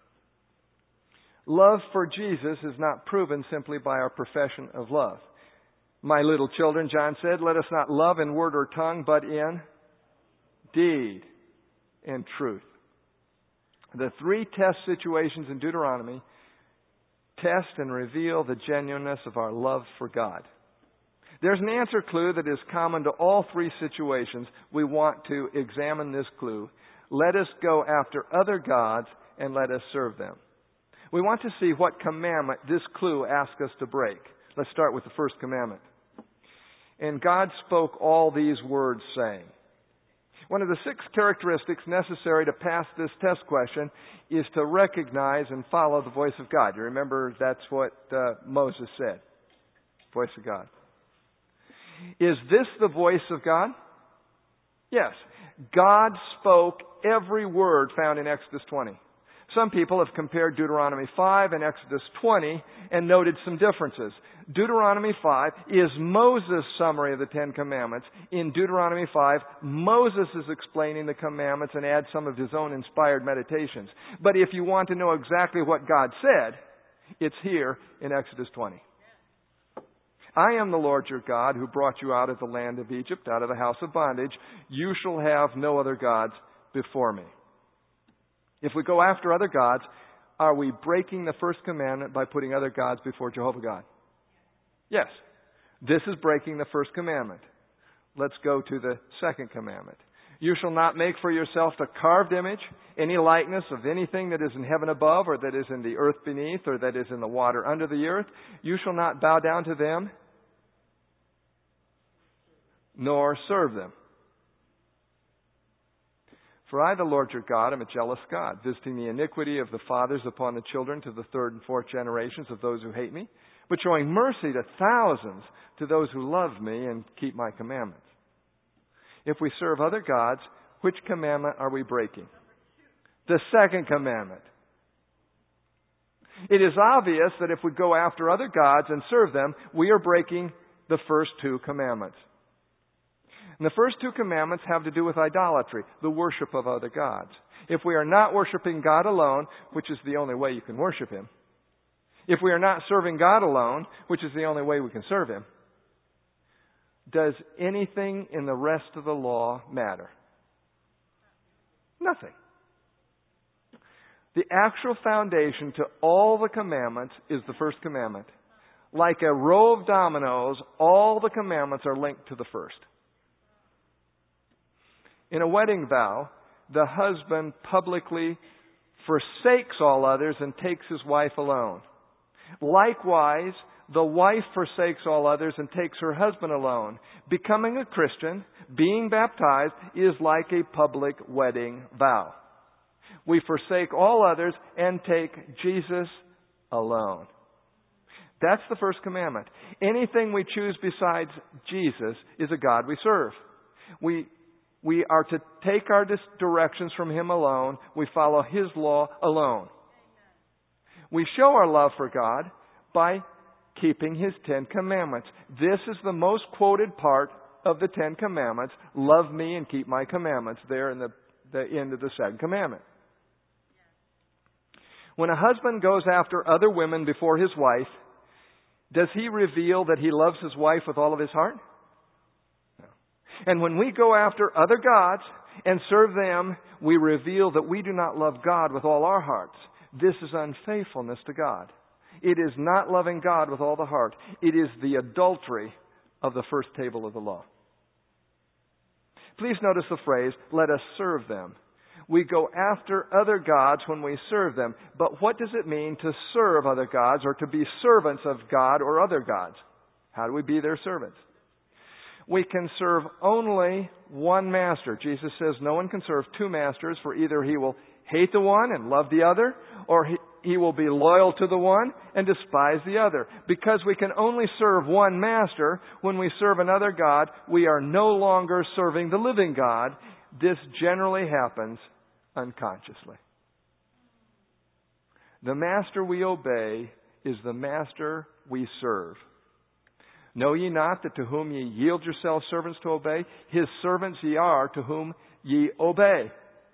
Love for Jesus is not proven simply by our profession of love. My little children, John said, let us not love in word or tongue, but in deed and truth. The three test situations in Deuteronomy test and reveal the genuineness of our love for God. There's an answer clue that is common to all three situations. We want to examine this clue. Let us go after other gods and let us serve them. We want to see what commandment this clue asks us to break. Let's start with the first commandment. And God spoke all these words, saying. One of the six characteristics necessary to pass this test question is to recognize and follow the voice of God. You remember that's what uh, Moses said. Voice of God. Is this the voice of God? Yes. God spoke every word found in Exodus twenty. Some people have compared Deuteronomy five and Exodus twenty and noted some differences. Deuteronomy five is Moses' summary of the Ten Commandments. In Deuteronomy five, Moses is explaining the commandments and adds some of his own inspired meditations. But if you want to know exactly what God said, it's here in Exodus twenty. I am the Lord your God who brought you out of the land of Egypt, out of the house of bondage. You shall have no other gods before me. If we go after other gods, are we breaking the first commandment by putting other gods before Jehovah God? Yes. This is breaking the first commandment. Let's go to the second commandment. You shall not make for yourself a carved image, any likeness of anything that is in heaven above, or that is in the earth beneath, or that is in the water under the earth. You shall not bow down to them, nor serve them. For I, the Lord your God, am a jealous God, visiting the iniquity of the fathers upon the children to the third and fourth generations of those who hate me, but showing mercy to thousands to those who love me and keep my commandments. If we serve other gods, which commandment are we breaking? The second commandment. It is obvious that if we go after other gods and serve them, we are breaking the first two commandments. And the first two commandments have to do with idolatry, the worship of other gods. If we are not worshiping God alone, which is the only way you can worship Him, if we are not serving God alone, which is the only way we can serve Him, does anything in the rest of the law matter? Nothing. The actual foundation to all the commandments is the first commandment. Like a row of dominoes, all the commandments are linked to the first. In a wedding vow, the husband publicly forsakes all others and takes his wife alone. Likewise, the wife forsakes all others and takes her husband alone. Becoming a Christian, being baptized, is like a public wedding vow. We forsake all others and take Jesus alone. That's the first commandment. Anything we choose besides Jesus is a God we serve. We We are to take our directions from Him alone. We follow His law alone. We show our love for God by keeping His Ten Commandments. This is the most quoted part of the Ten Commandments. Love me and keep my commandments. There in the, the end of the second commandment. When a husband goes after other women before his wife, does he reveal that he loves his wife with all of his heart? And when we go after other gods and serve them, we reveal that we do not love God with all our hearts. This is unfaithfulness to God. It is not loving God with all the heart. It is the adultery of the first table of the law. Please notice the phrase, let us serve them. We go after other gods when we serve them. But what does it mean to serve other gods or to be servants of God or other gods? How do we be their servants? We can serve only one master. Jesus says no one can serve two masters, for either he will hate the one and love the other, or he, he will be loyal to the one and despise the other. Because we can only serve one master, when we serve another god, we are no longer serving the living God. This generally happens unconsciously. The master we obey is the master we serve. Know ye not that to whom ye yield yourselves servants to obey, his servants ye are to whom ye obey.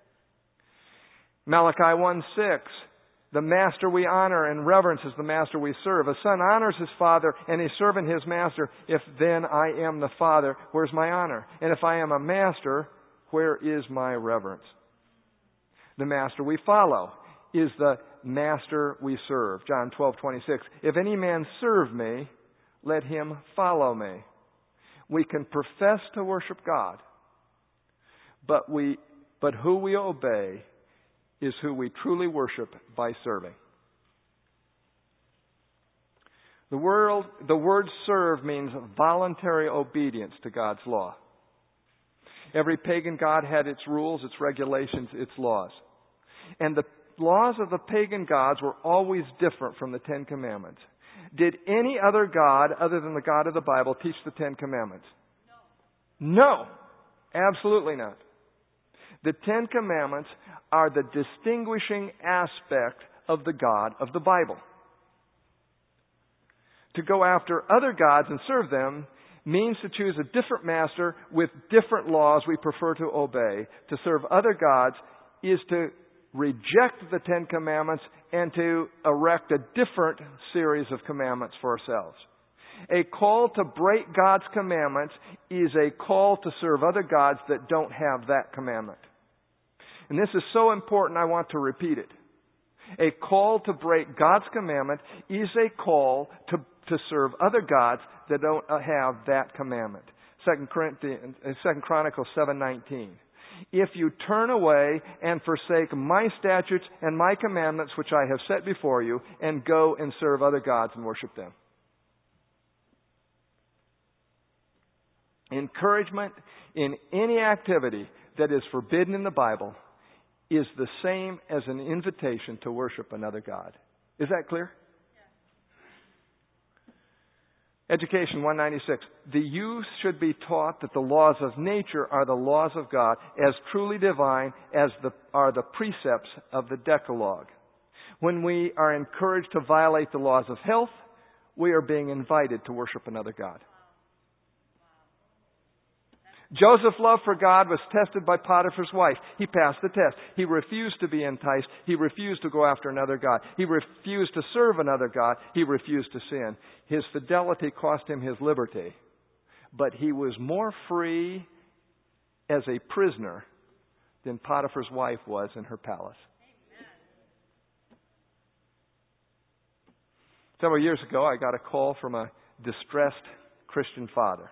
Malachi one six, the master we honor and reverence is the master we serve. A son honors his father and a servant his master. If then I am the father, where's my honor? And if I am a master, where is my reverence? The master we follow is the master we serve. John twelve twenty-six, if any man serve me, let him follow me. We can profess to worship God, but we, but who we obey is who we truly worship by serving. The word, the word serve means voluntary obedience to God's law. Every pagan god had its rules, its regulations, its laws. And the laws of the pagan gods were always different from the Ten Commandments. Did any other God, other than the God of the Bible, teach the Ten Commandments? No. No. Absolutely not. The Ten Commandments are the distinguishing aspect of the God of the Bible. To go after other gods and serve them means to choose a different master with different laws we prefer to obey. To serve other gods is to reject the Ten Commandments and to erect a different series of commandments for ourselves. A call to break God's commandments is a call to serve other gods that don't have that commandment. And this is so important, I want to repeat it. A call to break God's commandment is a call to, to serve other gods that don't have that commandment. Second Corinthians, Second Chronicles seven nineteen. If you turn away and forsake my statutes and my commandments which I have set before you, and go and serve other gods and worship them. Encouragement in any activity that is forbidden in the Bible is the same as an invitation to worship another god. Is that clear? Education one ninety-six. The youth should be taught that the laws of nature are the laws of God, as truly divine as the, are the precepts of the Decalogue. When we are encouraged to violate the laws of health, we are being invited to worship another god. Joseph's love for God was tested by Potiphar's wife. He passed the test. He refused to be enticed. He refused to go after another god. He refused to serve another god. He refused to sin. His fidelity cost him his liberty. But he was more free as a prisoner than Potiphar's wife was in her palace. Several years ago, I got a call from a distressed Christian father.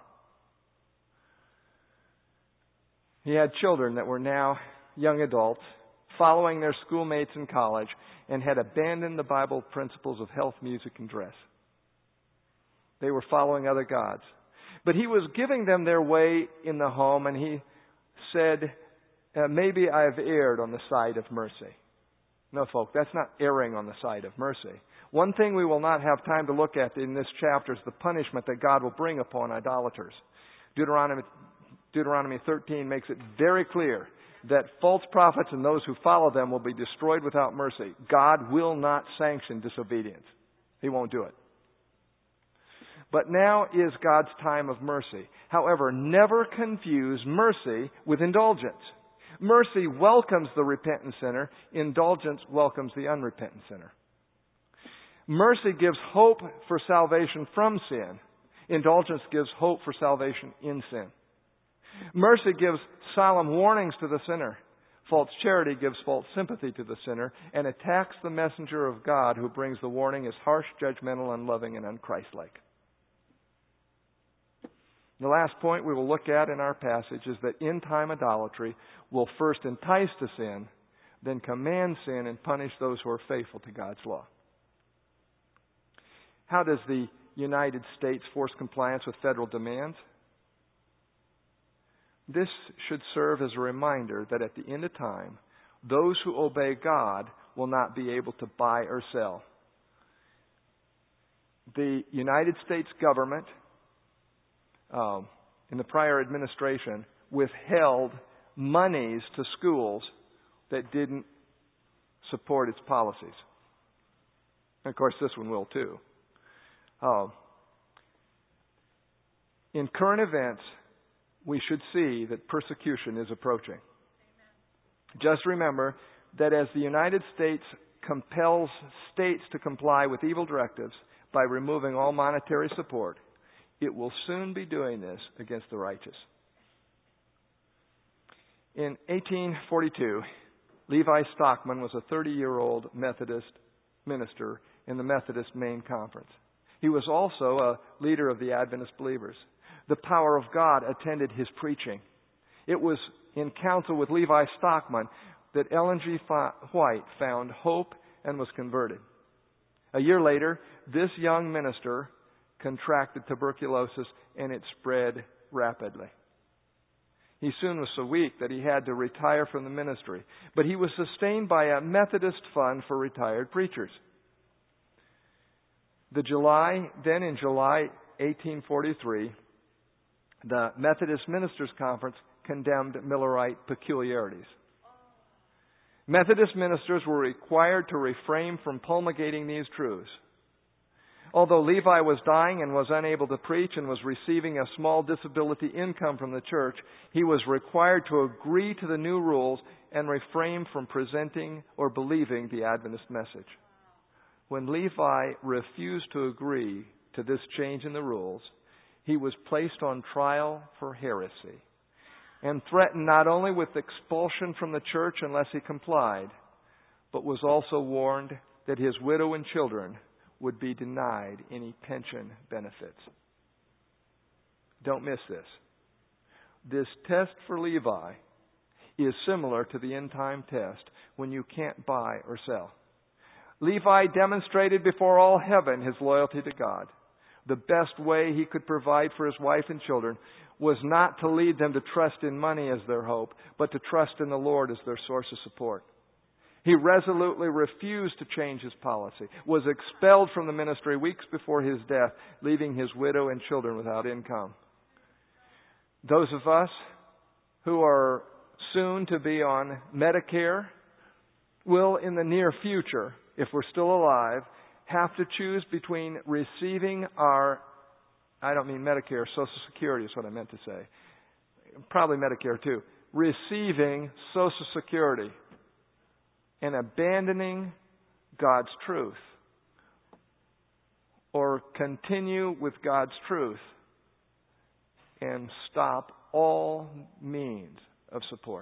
He had children that were now young adults, following their schoolmates in college, and had abandoned the Bible principles of health, music, and dress. They were following other gods. But he was giving them their way in the home, and he said, uh, maybe I have erred on the side of mercy. No, folks, that's not erring on the side of mercy. One thing we will not have time to look at in this chapter is the punishment that God will bring upon idolaters. Deuteronomy Deuteronomy thirteen makes it very clear that false prophets and those who follow them will be destroyed without mercy. God will not sanction disobedience. He won't do it. But now is God's time of mercy. However, never confuse mercy with indulgence. Mercy welcomes the repentant sinner. Indulgence welcomes the unrepentant sinner. Mercy gives hope for salvation from sin. Indulgence gives hope for salvation in sin. Mercy gives solemn warnings to the sinner. False charity gives false sympathy to the sinner and attacks the messenger of God who brings the warning as harsh, judgmental, unloving, and unchristlike. The last point we will look at in our passage is that end-time idolatry will first entice to sin, then command sin and punish those who are faithful to God's law. How does the United States force compliance with federal demands? This should serve as a reminder that at the end of time, Those who obey God will not be able to buy or sell. The United States government, um, in the prior administration, withheld monies to schools that didn't support its policies. And of course, this one will too. Uh, in current events, we should see that persecution is approaching. Amen. Just remember that as the United States compels states to comply with evil directives by removing all monetary support, it will soon be doing this against the righteous. In eighteen forty-two, Levi Stockman was a thirty-year-old Methodist minister in the Methodist Main Conference. He was also a leader of the Adventist believers. The power of God attended his preaching. It was in counsel with Levi Stockman that Ellen G. White found hope and was converted. A year later, this young minister contracted tuberculosis and it spread rapidly. He soon was so weak that he had to retire from the ministry, but he was sustained by a Methodist fund for retired preachers. The July, then in July eighteen forty-three, the Methodist Ministers' Conference condemned Millerite peculiarities. Methodist ministers were required to refrain from promulgating these truths. Although Levi was dying and was unable to preach and was receiving a small disability income from the church, he was required to agree to the new rules and refrain from presenting or believing the Adventist message. When Levi refused to agree to this change in the rules, he was placed on trial for heresy and threatened not only with expulsion from the church unless he complied, but was also warned that his widow and children would be denied any pension benefits. Don't miss this. This test for Levi is similar to the end-time test when you can't buy or sell. Levi demonstrated before all heaven his loyalty to God. The best way he could provide for his wife and children was not to lead them to trust in money as their hope, but to trust in the Lord as their source of support. He resolutely refused to change his policy, was expelled from the ministry weeks before his death, leaving his widow and children without income. Those of us who are soon to be on Medicare will, in the near future, if we're still alive, have to choose between receiving our, I don't mean Medicare, Social Security is what I meant to say. Probably Medicare too. Receiving Social Security and abandoning God's truth, or continue with God's truth and stop all means of support.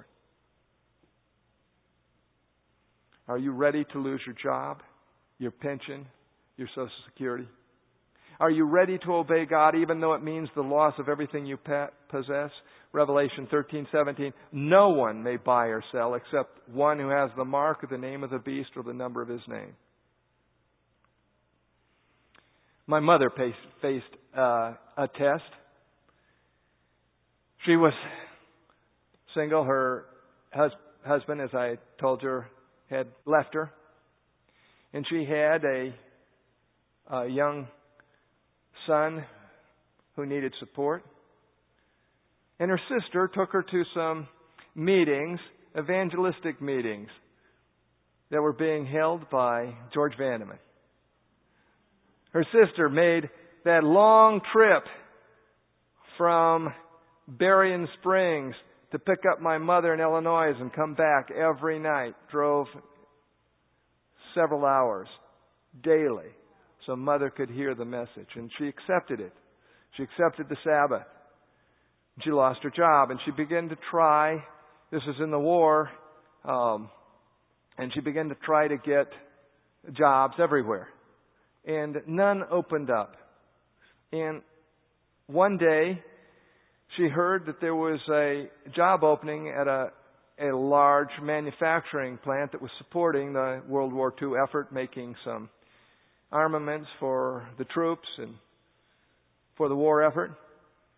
Are you ready to lose your job, your pension, your Social Security? Are you ready to obey God even though it means the loss of everything you possess? Revelation thirteen seventeen. No one may buy or sell except one who has the mark of the name of the beast or the number of his name. My mother faced uh, a test. She was single. Her hus- husband, as I told you, had left her. And she had a, a young son who needed support. And her sister took her to some meetings, evangelistic meetings, that were being held by George Vandeman. Her sister made that long trip from Berrien Springs to pick up my mother in Illinois and come back every night. Drove several hours daily so Mother could hear the message. And she accepted it. She accepted the Sabbath. She lost her job and she began to try, this was in the war, um, and she began to try to get jobs everywhere. And none opened up. And one day, she heard that there was a job opening at a, a large manufacturing plant that was supporting the World War Two effort, making some armaments for the troops and for the war effort.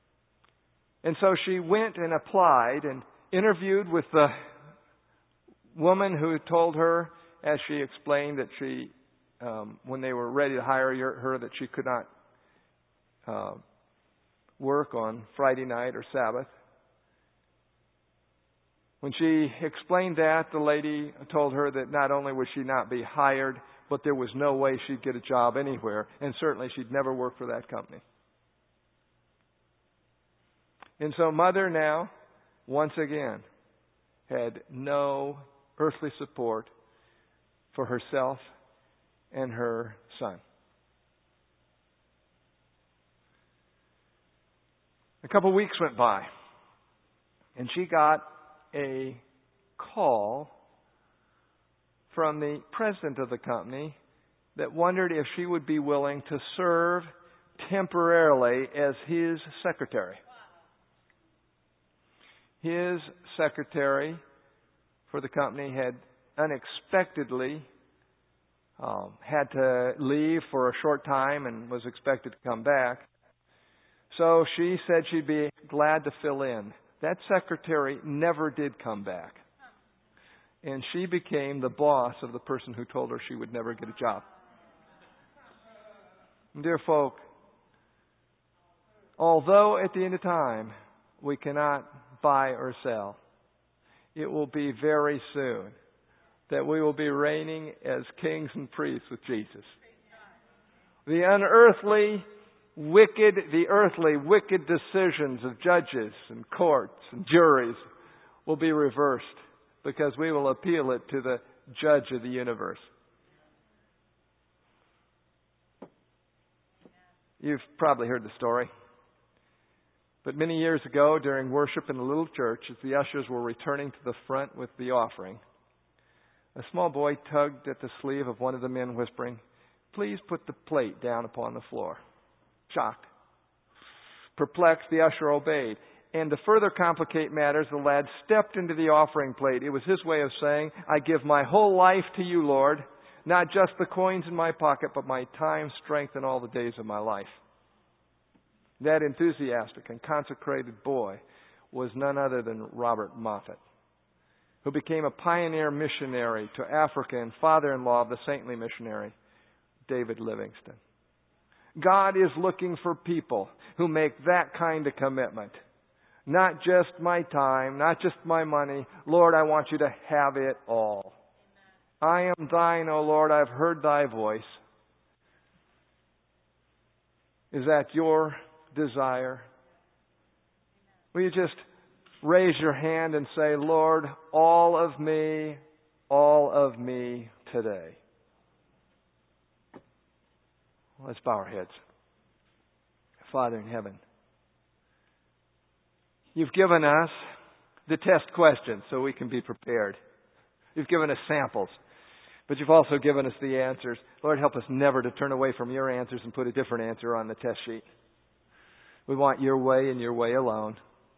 And so she went and applied and interviewed with the woman who told her, as she explained that she, um, when they were ready to hire her, that she could not uh, work on Friday night or Sabbath. When she explained that, the lady told her that not only would she not be hired, but there was no way she'd get a job anywhere, and certainly she'd never work for that company. And so Mother now, once again, had no earthly support for herself and her son. A couple of weeks went by, and she got a call from the president of the company that wondered if she would be willing to serve temporarily as his secretary. His secretary for the company had unexpectedly um, had to leave for a short time and was expected to come back. So she said she'd be glad to fill in. That secretary never did come back. And she became the boss of the person who told her she would never get a job. Dear folk, although at the end of time we cannot buy or sell, it will be very soon that we will be reigning as kings and priests with Jesus. The unearthly wicked, the earthly wicked decisions of judges and courts and juries will be reversed because we will appeal it to the judge of the universe. You've probably heard the story. But many years ago, during worship in a little church, as the ushers were returning to the front with the offering, a small boy tugged at the sleeve of one of the men, whispering, "Please put the plate down upon the floor." Shocked. Perplexed, the usher obeyed. And to further complicate matters, the lad stepped into the offering plate. It was his way of saying, "I give my whole life to you, Lord. Not just the coins in my pocket, but my time, strength, and all the days of my life." That enthusiastic and consecrated boy was none other than Robert Moffat, who became a pioneer missionary to Africa and father-in-law of the saintly missionary, David Livingstone. God is looking for people who make that kind of commitment. Not just my time, not just my money. Lord, I want you to have it all. I am thine, O Lord, I've heard thy voice. Is that your desire? Will you just raise your hand and say, "Lord, all of me, all of me today"? Let's bow our heads. Father in heaven, you've given us the test questions so we can be prepared. You've given us samples, but you've also given us the answers. Lord, help us never to turn away from your answers and put a different answer on the test sheet. We want your way and your way alone.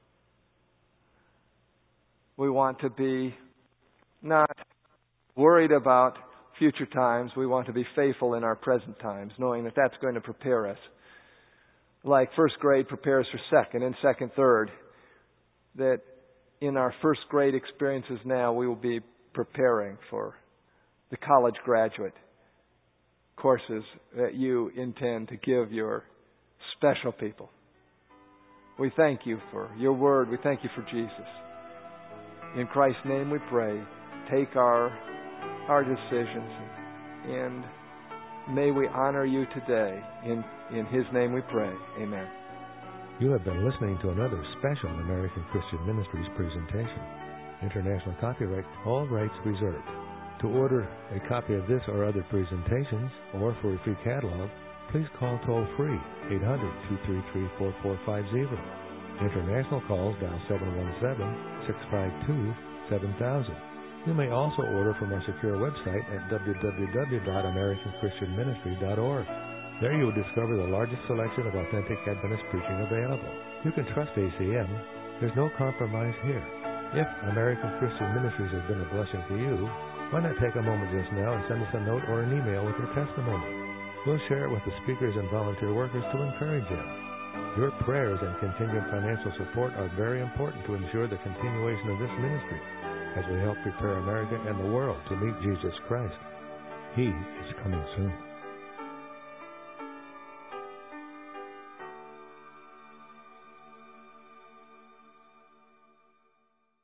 We want to be not worried about future times. We want to be faithful in our present times, knowing that that's going to prepare us. Like first grade prepares for second and second, third. That in our first grade experiences now, we will be preparing for the college graduate courses that you intend to give your special people. We thank you for your word. We thank you for Jesus. In Christ's name we pray. Take our our decisions, and may we honor you today. In, in His name we pray. Amen. You have been listening to another special American Christian Ministries presentation. International copyright, all rights reserved. To order a copy of this or other presentations, or for a free catalog, please call toll-free eight hundred, two three three, four four five zero. International calls dial seven one seven, six five two, seven thousand. You may also order from our secure website at w w w dot american christian ministry dot org. There you will discover the largest selection of authentic Adventist preaching available. You can trust A C M. There's no compromise here. If American Christian Ministries has been a blessing to you, why not take a moment just now and send us a note or an email with your testimony? We'll share it with the speakers and volunteer workers to encourage you. Your prayers and continued financial support are very important to ensure the continuation of this ministry. as we help prepare America and the world to meet Jesus Christ. He is coming soon.